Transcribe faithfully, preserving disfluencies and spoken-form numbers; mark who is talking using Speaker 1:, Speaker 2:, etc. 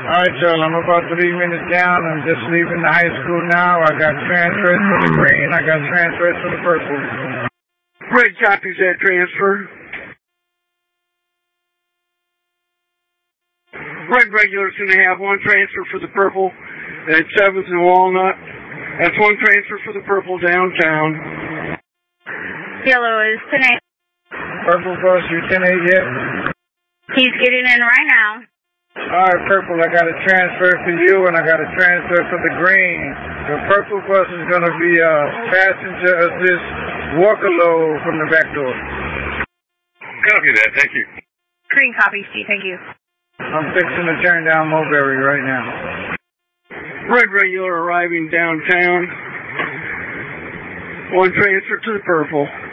Speaker 1: Alright, Joel, I'm about three minutes down. I'm just leaving the high school now. I got transfers for the green. I got transfers for the purple.
Speaker 2: Red copies that transfer. Red regular's going to have one transfer for the purple at seventh and Walnut. That's one transfer for the purple downtown.
Speaker 3: Yellow is ten eight.
Speaker 1: Purple bus, you ten eight yet?
Speaker 3: He's getting in right now.
Speaker 1: Alright, purple, I got a transfer for you and I got a transfer for the green. The purple bus is going to be a passenger assist walk-a-low from the back door.
Speaker 4: Copy that, thank you.
Speaker 3: Green copy, Steve, thank you.
Speaker 1: I'm fixing to turn down Mulberry right now.
Speaker 2: Red regular arriving downtown. One transfer to the purple.